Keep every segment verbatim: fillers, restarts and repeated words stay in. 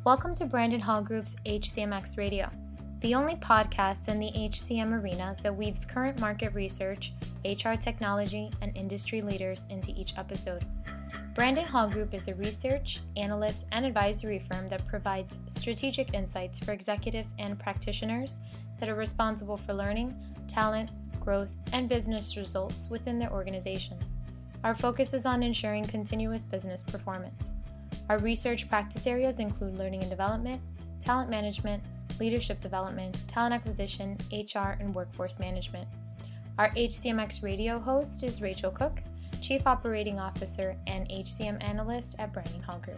Welcome to Brandon Hall Group's H C M X Radio, the only podcast in the H C M arena that weaves current market research, H R technology, and industry leaders into each episode. Brandon Hall Group is a research, analyst, and advisory firm that provides strategic insights for executives and practitioners that are responsible for learning, talent, growth, and business results within their organizations. Our focus is on ensuring continuous business performance. Our research practice areas include learning and development, talent management, leadership development, talent acquisition, H R, and workforce management. Our H C M X radio host is Rachel Cook, Chief Operating Officer and H C M Analyst at Brandon Hall Group.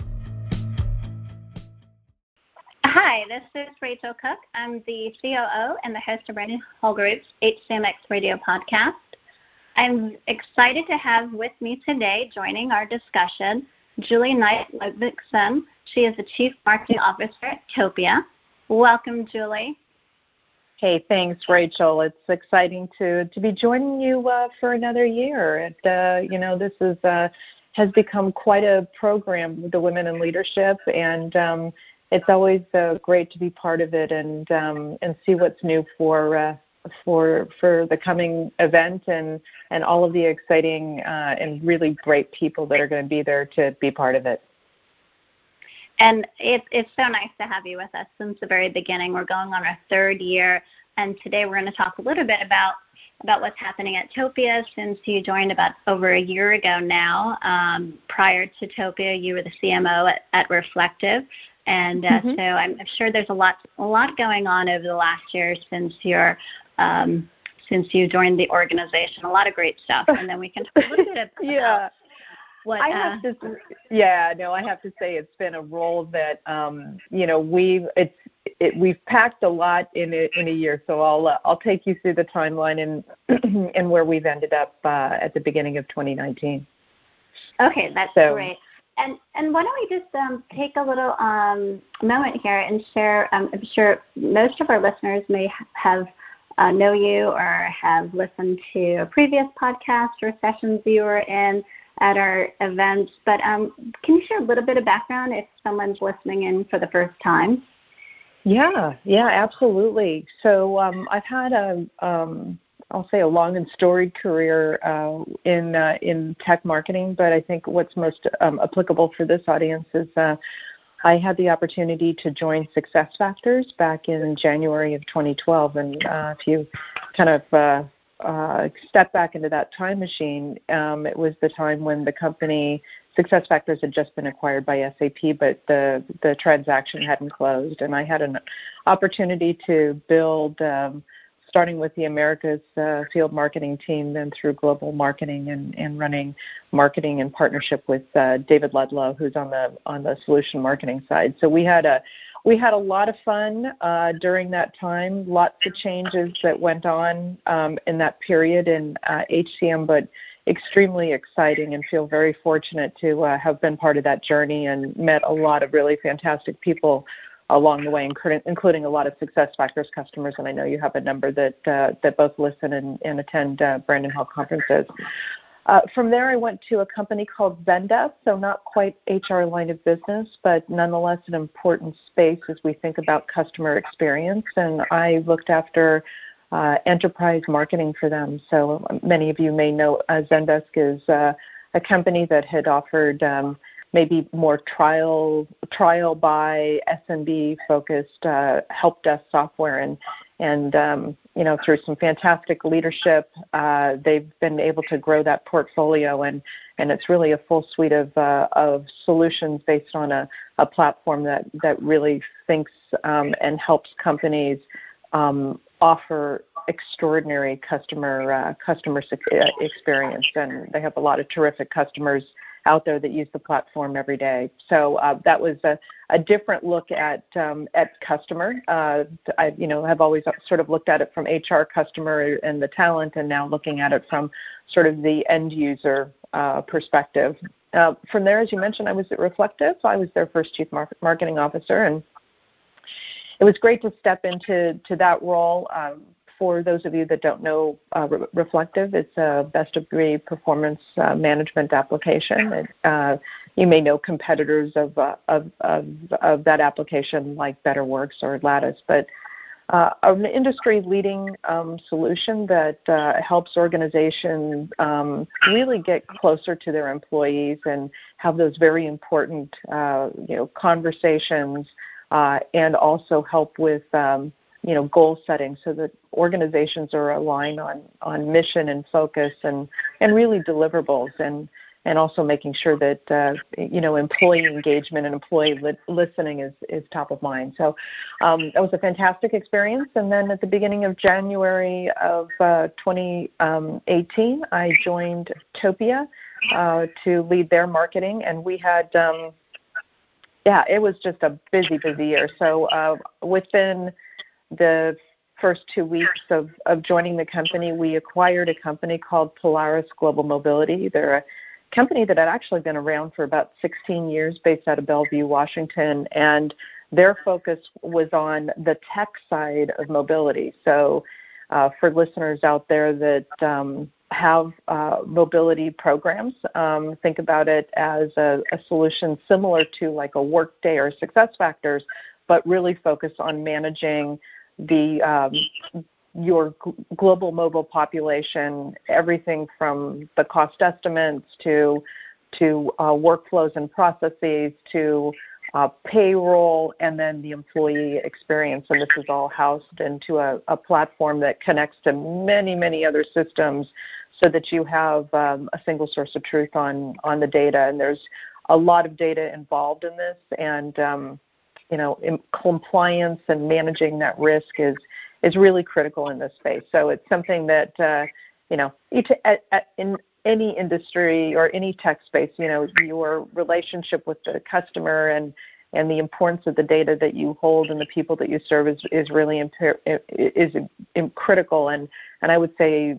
Hi, this is Rachel Cook. I'm the C O O and the host of Brandon Hall Group's H C M X radio podcast. I'm excited to have with me today, joining our discussion, Julie Knight Ludvigsen. She is the Chief Marketing Officer at Topia. Welcome, Julie. Hey, thanks, Rachel. It's exciting to, to be joining you uh, for another year. It, uh, you know, this is uh, has become quite a program with the Women in Leadership, and um, it's always uh, great to be part of it and um, and see what's new for uh, for for the coming event and, and all of the exciting uh, and really great people that are going to be there to be part of it. And it, it's so nice to have you with us since the very beginning. We're going on our third year, and today we're going to talk a little bit about, about what's happening at Topia since you joined about over a year ago now. Um, prior to Topia, you were the C M O at, at Reflective, and uh, mm-hmm. so I'm sure there's a lot a lot going on over the last year since you're um, since you joined the organization. A lot of great stuff, and then we can talk a little bit about yeah. What, I have uh, to, yeah, no, I have to say it's been a role that, um, you know, we've it's it, we've packed a lot in a, in a year. So I'll uh, I'll take you through the timeline and and where we've ended up uh, at the beginning of twenty nineteen. Okay, that's so, great. And and why don't we just um, take a little um, moment here and share? Um, I'm sure most of our listeners may have uh, know you or have listened to a previous podcast or sessions you were in at our events, but um, can you share a little bit of background if someone's listening in for the first time? Yeah, yeah, absolutely. So um, I've had a, um, I'll say a long and storied career uh, in uh, in tech marketing, but I think what's most um, applicable for this audience is uh, I had the opportunity to join SuccessFactors back in January of twenty twelve, and uh, if you kind of uh, Uh, step back into that time machine, um, it was the time when the company SuccessFactors had just been acquired by S A P, but the the transaction hadn't closed, and I had an opportunity to build, um, starting with the Americas uh, field marketing team, then through global marketing and, and running marketing in partnership with uh, David Ludlow, who's on the on the solution marketing side. So we had a We had a lot of fun uh, during that time, lots of changes that went on um, in that period in uh, H C M, but extremely exciting, and feel very fortunate to uh, have been part of that journey and met a lot of really fantastic people along the way, including a lot of SuccessFactors customers, and I know you have a number that uh, that both listen and, and attend uh, Brandon Hall conferences. Uh, from there, I went to a company called Zendesk, so not quite H R line of business, but nonetheless an important space as we think about customer experience. And I looked after uh, enterprise marketing for them. So many of you may know uh, Zendesk is uh, a company that had offered um, maybe more trial trial by S M B focused uh, help desk software, and and um, you know, through some fantastic leadership, uh, they've been able to grow that portfolio, and, and it's really a full suite of uh, of solutions based on a, a platform that, that really thinks um, and helps companies um, offer extraordinary customer uh, customer experience, and they have a lot of terrific customers out there that use the platform every day. So uh, that was a, a different look at um, at customer. Uh, I, you know, have always sort of looked at it from H R, customer, and the talent, and now looking at it from sort of the end user uh, perspective. Uh, from there, as you mentioned, I was at Reflective. I was their first chief mar- marketing officer, and it was great to step into to that role. Um, for those of you that don't know uh, Re- Reflective, it's a best-of-breed performance uh, management application. It, uh, you may know competitors of, uh, of, of, of that application like BetterWorks or Lattice, but uh, an industry-leading um, solution that uh, helps organizations um, really get closer to their employees and have those very important, uh, you know, conversations, uh, and also help with um, you know, goal setting so that organizations are aligned on, on mission and focus and, and really deliverables, and, and also making sure that, uh, you know, employee engagement and employee li- listening is, is top of mind. So um, that was a fantastic experience. And then at the beginning of January of uh, twenty eighteen, I joined Topia uh, to lead their marketing, and we had um, yeah, it was just a busy, busy year. So uh, within the first two weeks of, of joining the company, we acquired a company called Polaris Global Mobility. They're a company that had actually been around for about sixteen years, based out of Bellevue, Washington, and their focus was on the tech side of mobility. So uh, for listeners out there that um, have uh, mobility programs, um, think about it as a, a solution similar to like a Workday or SuccessFactors, but really focus on managing the um, your g- global mobile population, everything from the cost estimates to to uh, workflows and processes to uh, payroll, and then the employee experience. And this is all housed into a, a platform that connects to many, many other systems so that you have um, a single source of truth on, on the data. And there's a lot of data involved in this, and um, you know, in compliance and managing that risk is is really critical in this space. So it's something that, uh, you know, each, at, at, in any industry or any tech space, you know, your relationship with the customer and, and the importance of the data that you hold and the people that you serve is, is really imper- is, is critical. And, and I would say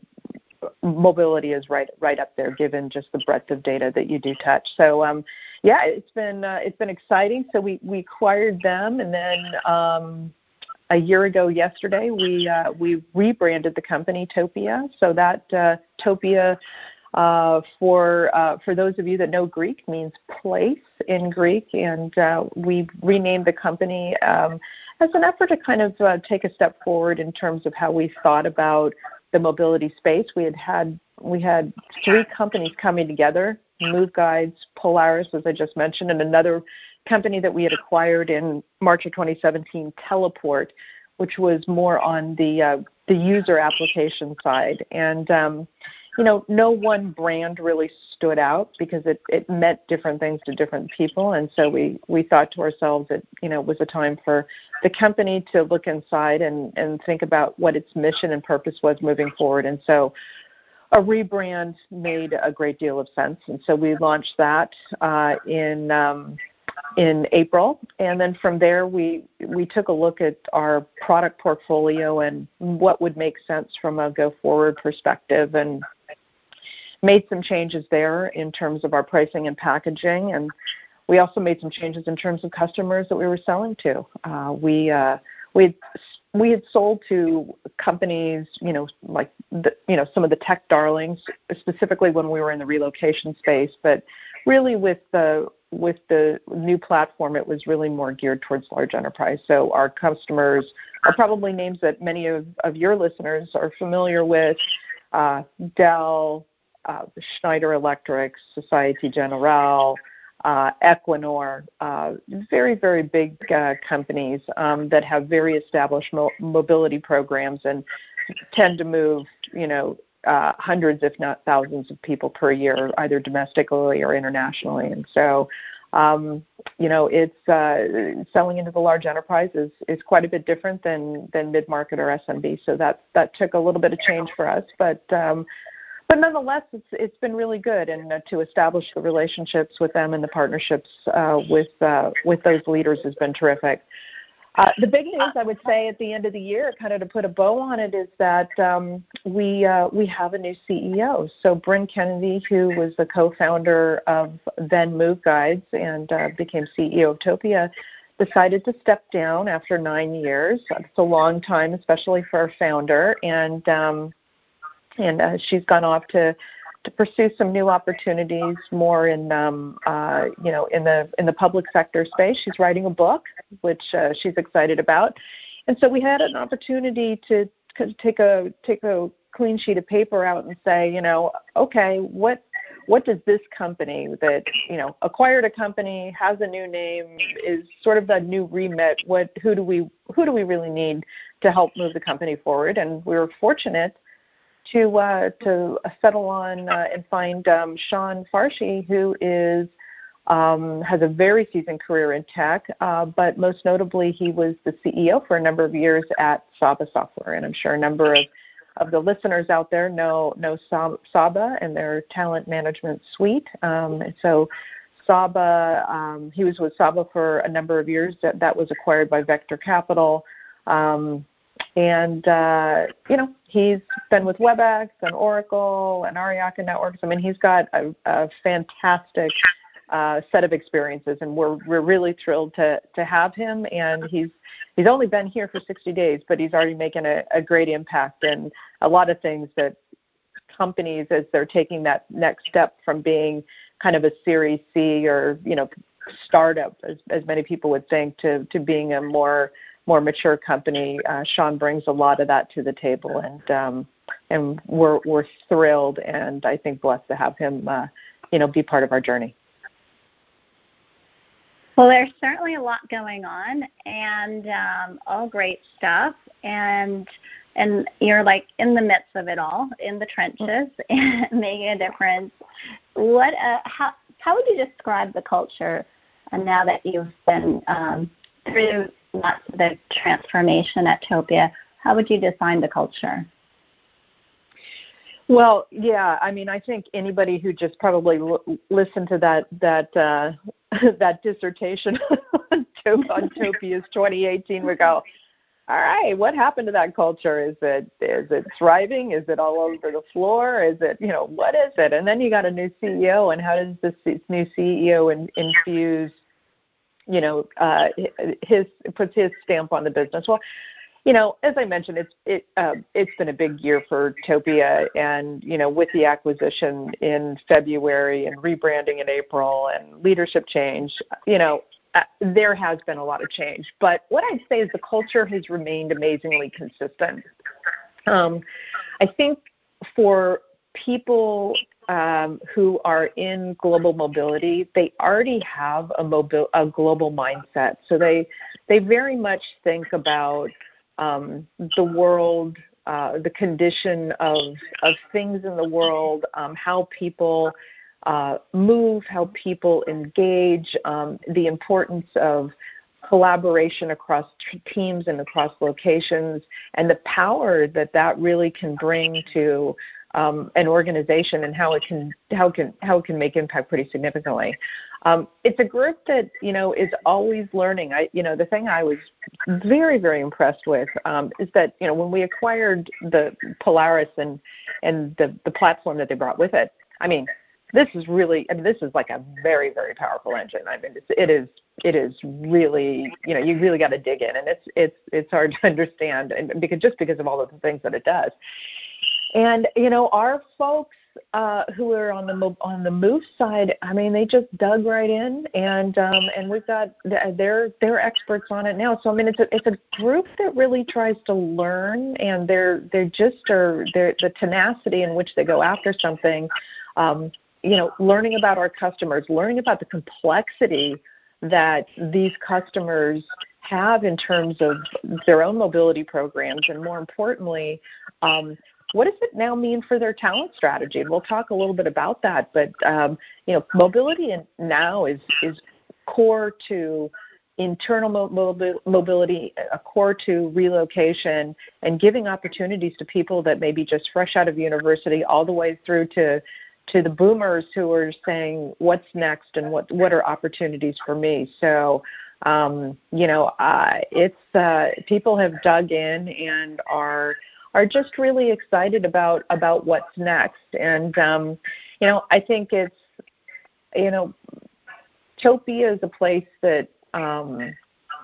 mobility is right right up there, given just the breadth of data that you do touch. So um, yeah, it's been uh, it's been exciting. So we, we acquired them, and then um, a year ago yesterday we uh, we rebranded the company Topia. So that uh, Topia, uh, for uh, for those of you that know Greek, means place in Greek, and uh, we renamed the company um, as an effort to kind of uh, take a step forward in terms of how we thought about the mobility space. We had had we had three companies coming together: Move Guides, Polaris, as I just mentioned, and another company that we had acquired in March of twenty seventeen, Teleport, which was more on the uh, the user application side. And um, you know, no one brand really stood out because it, it meant different things to different people. And so we, we thought to ourselves that, you know, it was a time for the company to look inside and, and think about what its mission and purpose was moving forward. And so a rebrand made a great deal of sense. And so we launched that uh, in um, in April. And then from there, we, we took a look at our product portfolio and what would make sense from a go-forward perspective, and made some changes there in terms of our pricing and packaging. And we also made some changes in terms of customers that we were selling to. Uh, we uh, we had, we had sold to companies, you know, like the, you know, some of the tech darlings, specifically when we were in the relocation space. But really, with the with the new platform, it was really more geared towards large enterprise. So our customers are probably names that many of, of your listeners are familiar with: uh, Dell, Uh, Schneider Electric, Societe Generale, uh, Equinor, uh, very, very big uh, companies um, that have very established mo- mobility programs and tend to move, you know, uh, hundreds, if not thousands of people per year, either domestically or internationally. And so, um, you know, it's uh, selling into the large enterprise is, is quite a bit different than, than mid-market or S M B. So that, that took a little bit of change for us. But um, But nonetheless, it's it's been really good, and uh, to establish the relationships with them and the partnerships uh, with uh, with those leaders has been terrific. Uh, the big news, I would say, at the end of the year, kind of to put a bow on it, is that um, we uh, we have a new C E O. So Bryn Kennedy, who was the co-founder of then Move Guides and uh, became C E O of Topia, decided to step down after nine years. It's a long time, especially for our founder, and um, and uh, she's gone off to to pursue some new opportunities more in um, uh, you know in the in the public sector space. She's writing a book, which uh, she's excited about, and so we had an opportunity to take a take a clean sheet of paper out and say, you know, okay, what what does this company that, you know, acquired a company, has a new name, is sort of the new remit, what who do we who do we really need to help move the company forward? And we were fortunate to uh, to settle on uh, and find um, Sean Farshi, who is um, has a very seasoned career in tech, uh, but most notably he was the C E O for a number of years at Saba Software, and I'm sure a number of of the listeners out there know know Saba and their talent management suite. Um, and so Saba, um, he was with Saba for a number of years. That that was acquired by Vector Capital. Um, and, uh, you know, he's been with WebEx and Oracle and Ariaka Networks. I mean, he's got a, a fantastic uh, set of experiences, and we're we're really thrilled to to have him. And he's he's only been here for sixty days, but he's already making a, a great impact in a lot of things that companies, as they're taking that next step from being kind of a Series C or, you know, startup, as, as many people would think, to, to being a more more mature company. Uh, Sean brings a lot of that to the table, and um, and we're we're thrilled and I think blessed to have him, uh, you know, be part of our journey. Well, there's certainly a lot going on, and um, all great stuff, and and you're like in the midst of it all, in the trenches, and making a difference. What? Uh, how how would you describe the culture uh, now that you've been um, through lots of the transformation at Topia? How would you define the culture? Well, yeah, I mean, I think anybody who just probably l- listened to that that uh, that dissertation on Topia's twenty eighteen would go, all right, what happened to that culture? Is it is it thriving? Is it all over the floor? Is it, you know, what is it? And then you got a new C E O, and how does this new C E O in, infuse, you know, uh, his puts his stamp on the business? Well, you know, as I mentioned, it's it uh, it's been a big year for Topia, and you know, with the acquisition in February and rebranding in April and leadership change, you know, uh, there has been a lot of change. But what I'd say is the culture has remained amazingly consistent. Um, I think for people um, who are in global mobility, they already have a mobile a global mindset, so they they very much think about Um, the world, uh, the condition of of things in the world, um, how people uh, move, how people engage, um, the importance of collaboration across t- teams and across locations, and the power that that really can bring to um, an organization, and how it can how it can how it can make impact pretty significantly. Um, it's a group that, you know, is always learning. I, you know, the thing I was very, very impressed with um, is that, you know, when we acquired the Polaris and and the, the platform that they brought with it, I mean, this is really, I mean, this is like a very, very powerful engine. I mean, it's, it is, it is really, you know, you really got to dig in, and it's, it's, it's hard to understand, and because just because of all of the things that it does. And, you know, our folks uh, who are on the mo- on the move side, I mean, they just dug right in, and um, and we've got they're they're experts on it now. So I mean, it's a it's a group that really tries to learn, and they're they're just are they're the tenacity in which they go after something. Um, you know, learning about our customers, learning about the complexity that these customers have in terms of their own mobility programs, and more importantly, um, what does it now mean for their talent strategy? And we'll talk a little bit about that. But um, you know, mobility now is is core to internal mo- mobility, a core to relocation, and giving opportunities to people that may be just fresh out of university, all the way through to to the boomers who are saying, what's next, and what what are opportunities for me? So um, you know, uh, it's uh, people have dug in and are are just really excited about, about what's next. And, um, you know, I think it's, you know, Topia is a place that um,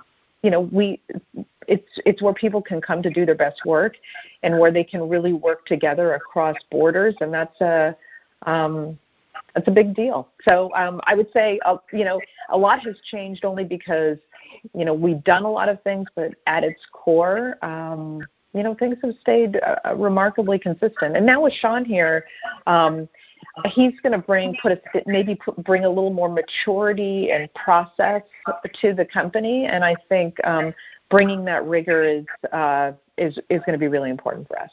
you know, we it's it's where people can come to do their best work, and where they can really work together across borders, and that's a um, that's a big deal. So um, I would say, uh, you know, a lot has changed only because, you know, we've done a lot of things, but at its core, um, you know, things have stayed uh, remarkably consistent. And now with Sean here, um, he's going to bring, put a, maybe put, bring a little more maturity and process to the company. And I think um, bringing that rigor is, uh, is, is going to be really important for us.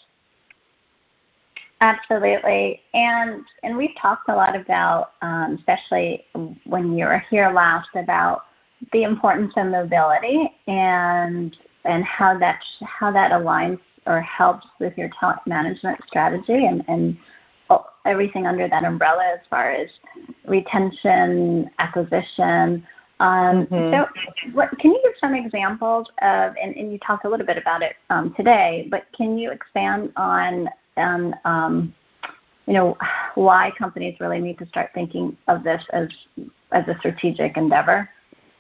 Absolutely. And and we've talked a lot about, um, especially when you were here last, about the importance of mobility and and how that how that aligns or helps with your talent management strategy and, and everything under that umbrella as far as retention, acquisition. Um, mm-hmm. So what, can you give some examples of, and, and you talked a little bit about it um, today, but can you expand on and um, you know, why companies really need to start thinking of this as as a strategic endeavor?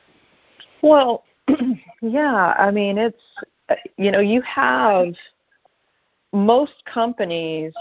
Well, yeah, I mean, it's, you know, you have, most companies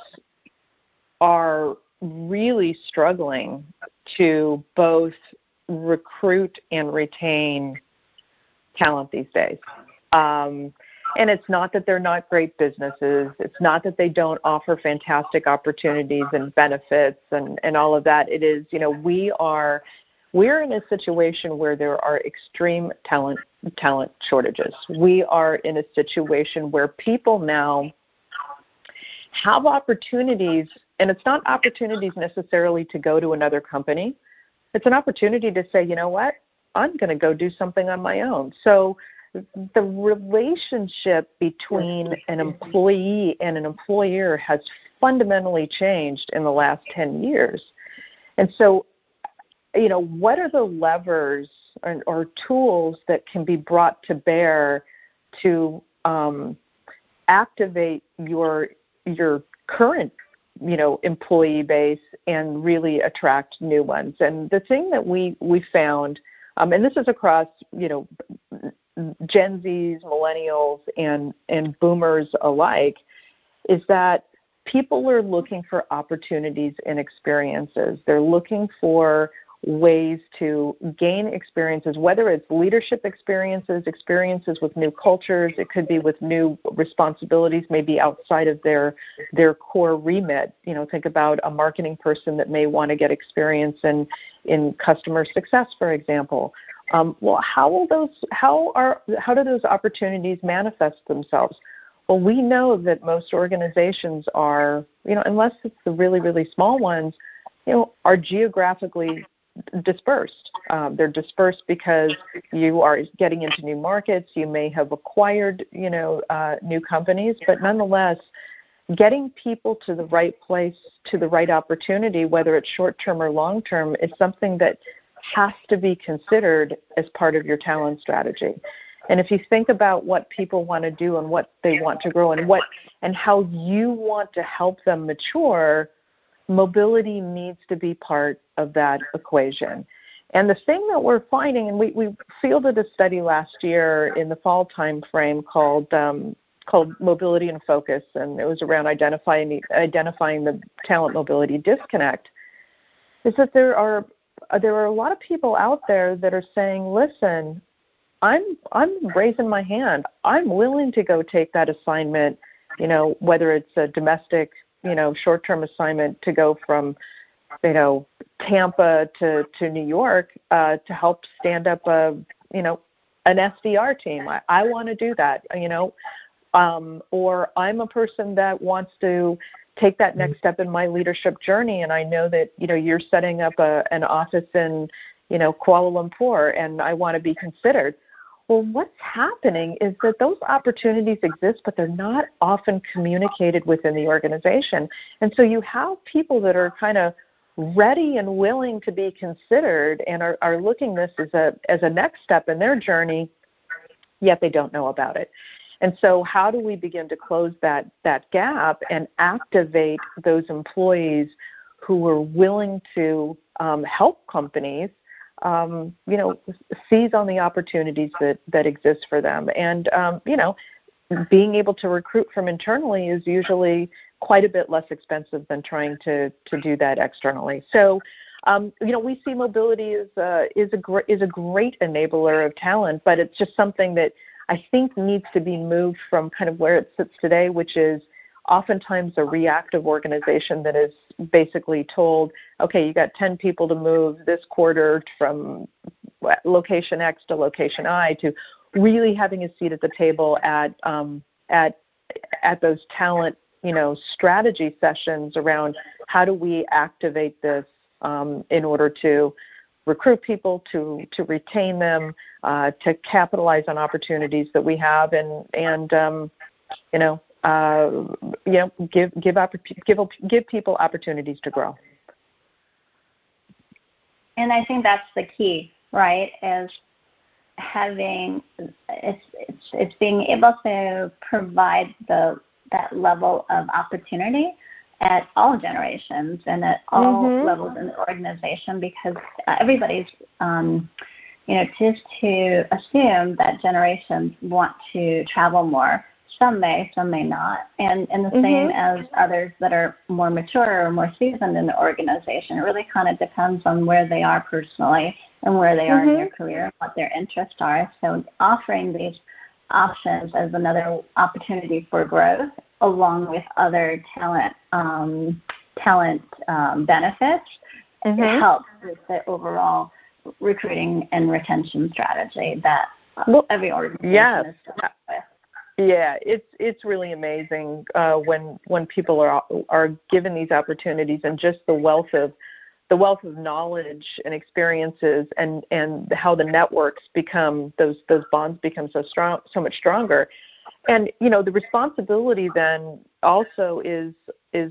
are really struggling to both recruit and retain talent these days. Um, And it's not that they're not great businesses. It's not that they don't offer fantastic opportunities and benefits and, and all of that. It is, you know, we are, we're in a situation where there are extreme talent talent shortages. We are in a situation where people now have opportunities, and it's not opportunities necessarily to go to another company. It's an opportunity to say, you know what, I'm going to go do something on my own. So the relationship between an employee and an employer has fundamentally changed in the last ten years. And so, you know, what are the levers or, or tools that can be brought to bear to um, activate your your current, you know, employee base and really attract new ones? And the thing that we, we found, um, and this is across, you know, Gen Zs, millennials, and, and boomers alike, is that people are looking for opportunities and experiences. They're looking for ways to gain experiences, whether it's leadership experiences, experiences with new cultures. It could be with new responsibilities, maybe outside of their their core remit. You know, think about a marketing person that may want to get experience in in customer success, for example. Um, well, how will those how are how do those opportunities manifest themselves? Well, we know that most organizations are, you know, unless it's the really, really small ones, you know, are geographically dispersed. Um, they're dispersed because you are getting into new markets. You may have acquired, you know, uh, new companies, but nonetheless, getting people to the right place, to the right opportunity, whether it's short-term or long-term, is something that has to be considered as part of your talent strategy. And if you think about what people want to do and what they want to grow and what and how you want to help them mature, mobility needs to be part of that equation. And the thing that we're finding, and we, we fielded a study last year in the fall time frame called um, called Mobility and Focus, and it was around identifying the, identifying the talent mobility disconnect, is that there are there are a lot of people out there that are saying, listen, I'm I'm raising my hand. I'm willing to go take that assignment, you know, whether it's a domestic, you know, short-term assignment to go from, you know, Tampa to, to New York uh, to help stand up a, you know, an S D R team. I, I want to do that, you know, um, or I'm a person that wants to take that next step in my leadership journey, and I know that, you know, you're setting up a, an office in, you know, Kuala Lumpur, and I want to be considered. Well, what's happening is that those opportunities exist, but they're not often communicated within the organization. And so you have people that are kind of ready and willing to be considered and are, are looking this as a as a next step in their journey, yet they don't know about it. And so how do we begin to close that, that gap and activate those employees who are willing to um, help companies um, you know, seize on the opportunities that, that exist for them. And, um, you know, being able to recruit from internally is usually quite a bit less expensive than trying to, to do that externally. So, um, you know, we see mobility as a, is, a gr- is a great enabler of talent, but it's just something that I think needs to be moved from kind of where it sits today, which is oftentimes a reactive organization that is basically told, okay, you got ten people to move this quarter from location X to location I, to really having a seat at the table at um, at at those talent, you know, strategy sessions around how do we activate this um, in order to recruit people, to to retain them, uh, to capitalize on opportunities that we have, and and um, you know. Uh, you know, give give give give people opportunities to grow. And I think that's the key, right? Is having it's it's it's being able to provide the that level of opportunity at all generations and at all mm-hmm. levels in the organization, because everybody's um, you know, just to assume that generations want to travel more. Some may, some may not. And, and the mm-hmm. same as others that are more mature or more seasoned in the organization. It really kind of depends on where they are personally and where they are mm-hmm. in their career and what their interests are. So offering these options as another opportunity for growth, along with other talent um, talent um, benefits, mm-hmm. it helps with the overall recruiting and retention strategy that uh, well, every organization yes. is dealing with. Yeah, it's it's really amazing uh, when when people are are given these opportunities, and just the wealth of the wealth of knowledge and experiences, and, and how the networks become those those bonds become so strong, so much stronger. And you know, the responsibility then also is is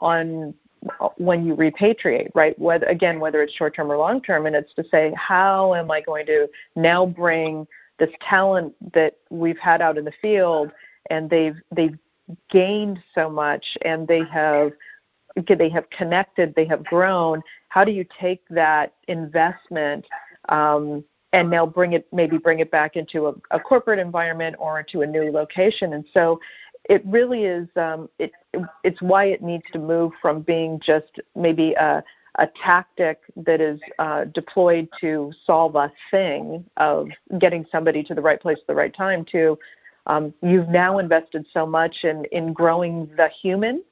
on when you repatriate, right? Whether again whether it's short term or long term, and it's to say, how am I going to now bring this talent that we've had out in the field, and they've they've gained so much, and they have they have connected, they have grown. How do you take that investment um, and now bring it maybe bring it back into a, a corporate environment or into a new location? And so it really is um, it, it's why it needs to move from being just maybe a a tactic that is uh, deployed to solve a thing of getting somebody to the right place at the right time, to um, you've now invested so much in, in growing the human,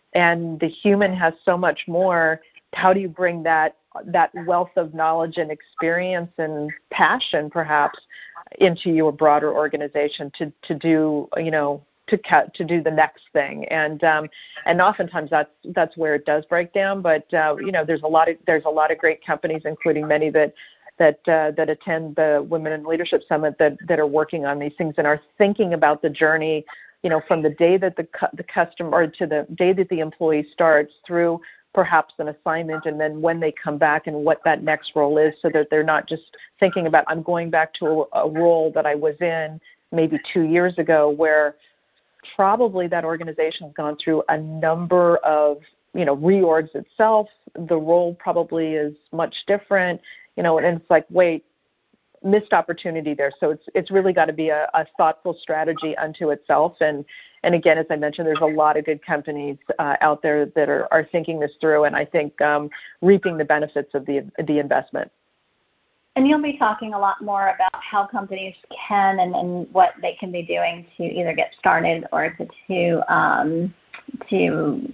and the human has so much more. How do you bring that that wealth of knowledge and experience and passion perhaps into your broader organization to, to do, you know, to cut, to do the next thing, and um, and oftentimes that's that's where it does break down. But uh, you know, there's a lot of there's a lot of great companies, including many that that uh, that attend the Women in Leadership Summit, that that are working on these things and are thinking about the journey, you know, from the day that the cu- the customer or to the day that the employee starts through perhaps an assignment, and then when they come back and what that next role is, so that they're not just thinking about, I'm going back to a, a role that I was in maybe two years ago, where probably that organization has gone through a number of, you know, reorgs itself. The role probably is much different, you know, and it's like, wait, missed opportunity there. So it's it's really got to be a, a thoughtful strategy unto itself. And and again, as I mentioned, there's a lot of good companies uh, out there that are, are thinking this through, and I think um, reaping the benefits of the the investment. And you'll be talking a lot more about how companies can and, and what they can be doing to either get started or to to um, to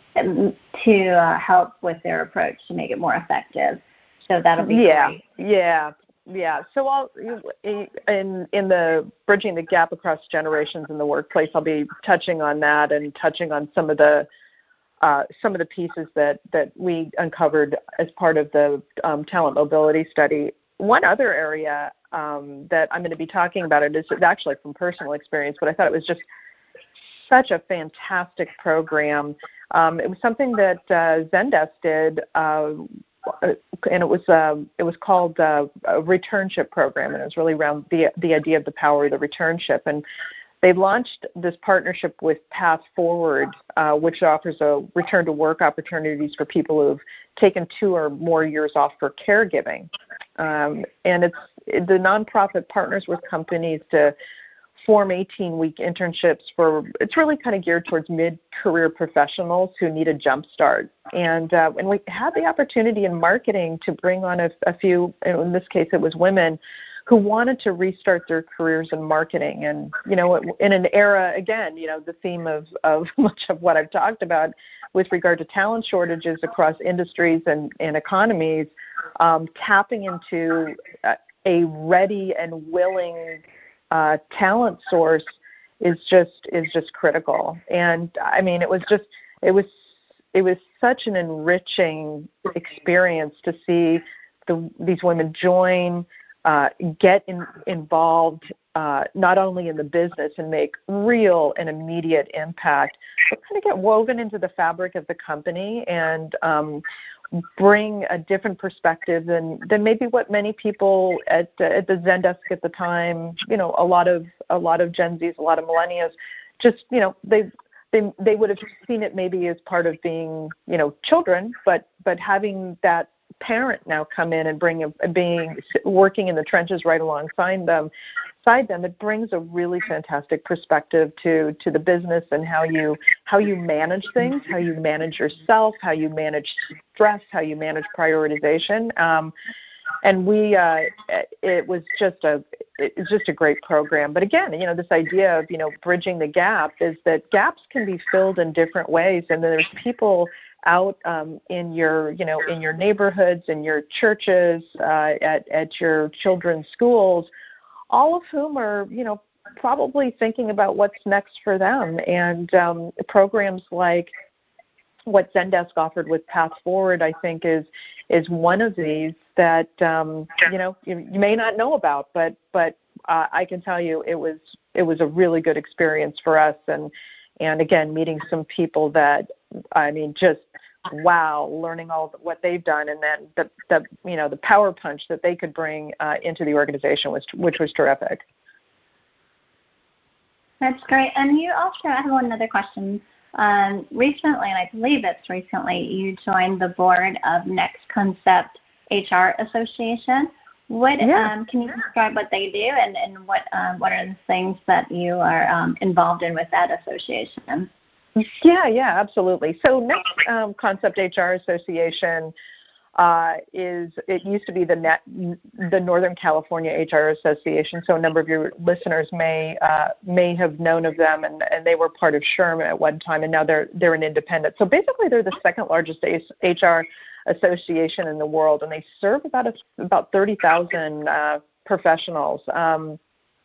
to uh, help with their approach to make it more effective. So that'll be yeah, great. yeah, yeah. So I'll in in the bridging the gap across generations in the workplace, I'll be touching on that and touching on some of the. Uh, some of the pieces that, that we uncovered as part of the um, talent mobility study. One other area um, that I'm going to be talking about it is actually from personal experience, but I thought it was just such a fantastic program. Um, it was something that uh, Zendesk did, uh, and it was um, it was called uh, a returnship program, and it was really around the the idea of the power of the returnship. And they launched this partnership with Path Forward, uh, which offers a return to work opportunities for people who've taken two or more years off for caregiving. Um, and it's the nonprofit partners with companies to form eighteen-week internships for, it's really kind of geared towards mid-career professionals who need a jump start. And, uh, and we had the opportunity in marketing to bring on a, a few, in this case it was women, who wanted to restart their careers in marketing. And, you know, in an era, again, you know, the theme of, of much of what I've talked about with regard to talent shortages across industries and, and economies, um, tapping into uh, a ready and willing uh, talent source is just is just critical. And I mean, it was just it was it was such an enriching experience to see the, these women join, uh, get in, involved uh, not only in the business and make real and immediate impact, but kind of get woven into the fabric of the company and um, bring a different perspective than, than maybe what many people at uh, at the Zendesk at the time, you know, a lot of a lot of Gen Zs, a lot of millennials, just, you know, they they they would have seen it maybe as part of being, you know, children, but but having that parent now come in and bring a, being working in the trenches right alongside them, side them, it brings a really fantastic perspective to to the business and how you how you manage things, how you manage yourself, how you manage stress, how you manage prioritization. Um, and we, uh, it was just a it's just a great program. But again, you know, this idea of, you know, bridging the gap is that gaps can be filled in different ways, and there's people out um, in your, you know, in your neighborhoods, in your churches, uh, at at your children's schools, all of whom are, you know, probably thinking about what's next for them. And um, programs like what Zendesk offered with Path Forward, I think, is is one of these that um, you know you, you may not know about, but but uh, I can tell you it was it was a really good experience for us. And and again, meeting some people that, I mean, just wow, learning all what they've done, and then the, the you know the power punch that they could bring uh, into the organization was which was terrific. That's great. And you also, I have another question. Um, recently, and I believe it's recently, you joined the board of Next Concept H R Association. What yeah. um, can you describe what they do, and, and what um, what are the things that you are um, involved in with that association? Yeah, yeah, absolutely. So Next um, Concept H R Association uh, is, it used to be the Net, the Northern California H R Association. So a number of your listeners may uh, may have known of them, and, and they were part of SHRM at one time, and now they're they're an independent. So basically, they're the second largest H R association in the world, and they serve about a, about thirty thousand uh, professionals. Um,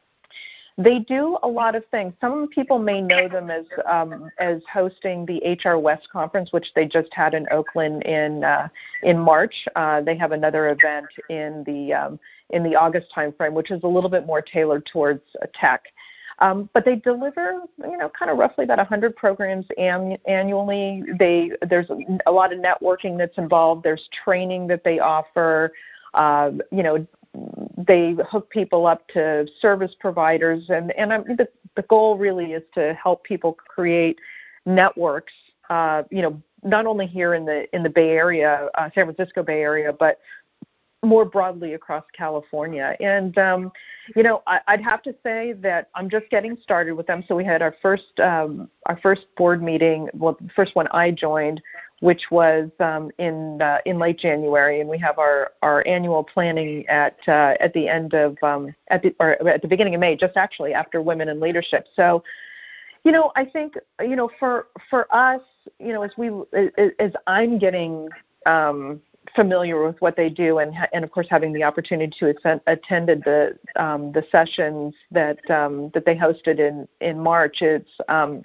They do a lot of things. Some people may know them as um, as hosting the H R West conference, which they just had in Oakland in uh, in March. Uh, they have another event in the um, in the August timeframe, which is a little bit more tailored towards uh, tech. Um, but they deliver, you know, kind of roughly about one hundred programs an- annually. They there's a lot of networking that's involved. There's training that they offer. Uh, you know. They hook people up to service providers, and, and I mean, the, the goal really is to help people create networks, uh, you know, not only here in the in the Bay Area, uh, San Francisco Bay Area, but more broadly across California. And, um, you know, I, I'd have to say that I'm just getting started with them. So we had our first um, our first board meeting, well, the first one I joined, which was um, in uh, in late January, and we have our, our annual planning at uh, at the end of um, at the or at the beginning of May, just actually after Women in Leadership. So, you know, I think, you know, for for us, you know, as we as I'm getting um, familiar with what they do, and and of course having the opportunity to attend attended the um, the sessions that um, that they hosted in in March, it's um,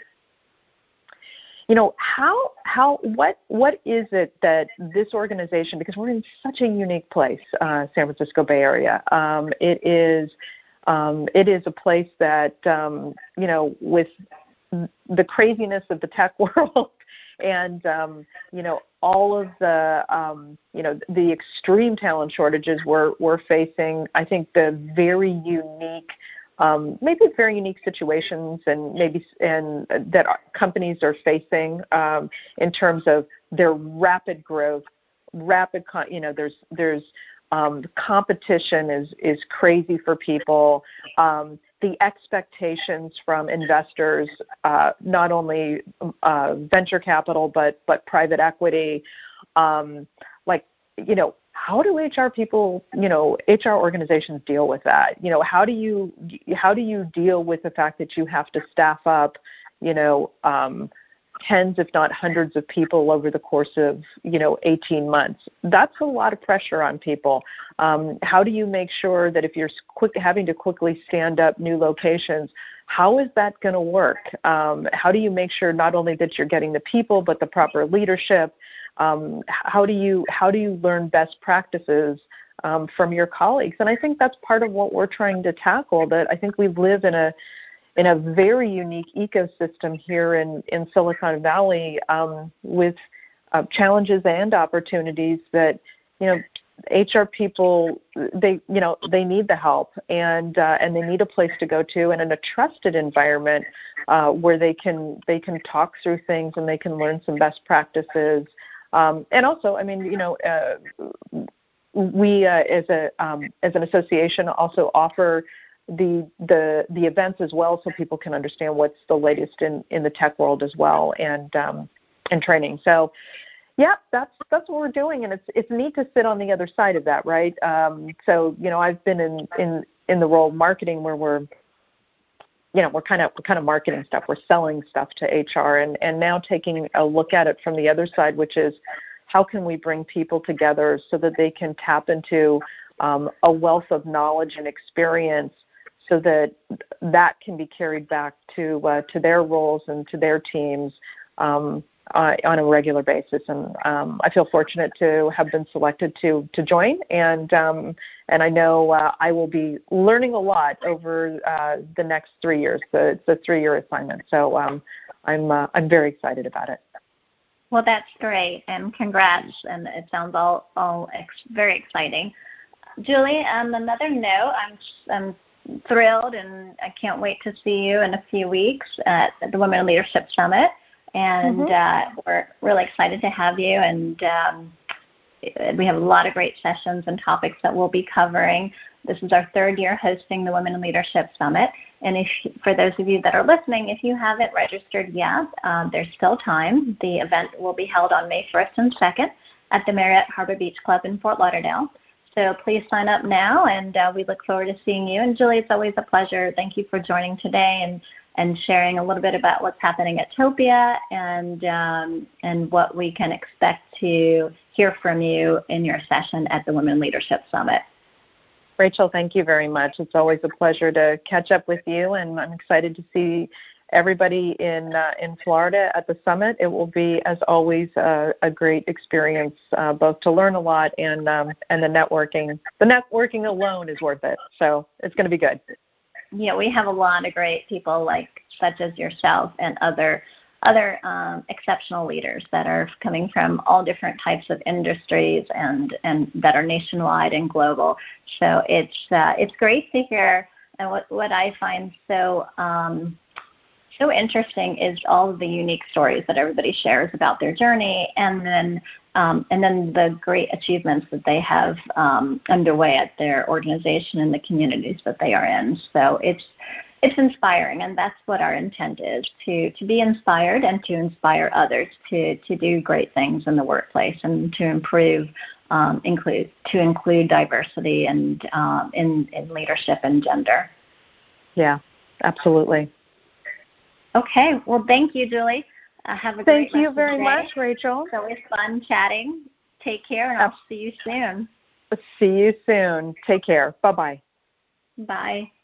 you know, how, how, what, what is it that this organization, because we're in such a unique place, uh, San Francisco Bay Area. Um, it is, um, it is a place that, um, you know, with the craziness of the tech world and, um, you know, all of the, um, you know, the extreme talent shortages we're, we're facing, I think the very unique Um, maybe very unique situations and maybe and that companies are facing um, in terms of their rapid growth, rapid, con- you know, there's there's Um, the competition is is crazy for people. Um, the expectations from investors, uh, not only uh, venture capital but but private equity, um, like you know, how do H R people, you know, H R organizations deal with that? You know, how do you how do you deal with the fact that you have to staff up, you know, um, tens, if not hundreds of people over the course of, you know, eighteen months. That's a lot of pressure on people. Um, how do you make sure that if you're quick, having to quickly stand up new locations, how is that going to work? Um, how do you make sure not only that you're getting the people, but the proper leadership? Um, how do you how do you learn best practices um, from your colleagues? And I think that's part of what we're trying to tackle, that I think we live in a in a very unique ecosystem here in, in Silicon Valley um, with uh, challenges and opportunities that, you know, H R people, they, you know, they need the help and uh, and they need a place to go to and in a trusted environment uh, where they can they can talk through things and they can learn some best practices. Um, and also, I mean, you know, uh, we uh, as a um, as an association also offer the the the events as well, so people can understand what's the latest in, in the tech world as well, and um, and training. So, yeah, that's that's what we're doing, and it's it's neat to sit on the other side of that, right? Um, so, you know, I've been in, in, in the role of marketing where we're, you know, we're kind of we're kind of marketing stuff, we're selling stuff to H R, and and now taking a look at it from the other side, which is how can we bring people together so that they can tap into um, a wealth of knowledge and experience, so that that can be carried back to uh, to their roles and to their teams um, uh, on a regular basis. And um, I feel fortunate to have been selected to to join, and um, and I know uh, I will be learning a lot over uh, the next three years. So it's a three-year assignment, so um, I'm uh, I'm very excited about it. Well, that's great, and congrats, and it sounds all, all ex- very exciting. Julie, on another note, I'm, I'm thrilled, and I can't wait to see you in a few weeks at the Women in Leadership Summit, and mm-hmm. uh, we're really excited to have you, and um, we have a lot of great sessions and topics that we'll be covering. This is our third year hosting the Women in Leadership Summit. And if, for those of you that are listening, if you haven't registered yet, um, there's still time. The event will be held on May first and second at the Marriott Harbor Beach Club in Fort Lauderdale. So please sign up now, and uh, we look forward to seeing you. And Julie, it's always a pleasure. Thank you for joining today and, and sharing a little bit about what's happening at Topia and um, and what we can expect to hear from you in your session at the Women Leadership Summit. Rachel, thank you very much. It's always a pleasure to catch up with you, and I'm excited to see everybody in uh, in Florida at the summit. It will be, as always, uh, a great experience, uh, both to learn a lot and um, and the networking. The networking alone is worth it, so it's going to be good. Yeah, we have a lot of great people like such as yourself and other other um, exceptional leaders that are coming from all different types of industries and, and that are nationwide and global. So it's uh, it's great to hear. And what, what I find so um, so interesting is all of the unique stories that everybody shares about their journey, and then um, and then the great achievements that they have um, underway at their organization and the communities that they are in. So it's It's inspiring, and that's what our intent is, to, to be inspired and to inspire others to, to do great things in the workplace and to improve, um, include to include diversity and um, in, in leadership and gender. Yeah, absolutely. Okay, well, thank you, Julie. Uh, have a thank great you very much, Rachel. It's always fun chatting. Take care, and I'll see you soon. See you soon. Take care. Bye-bye. Bye.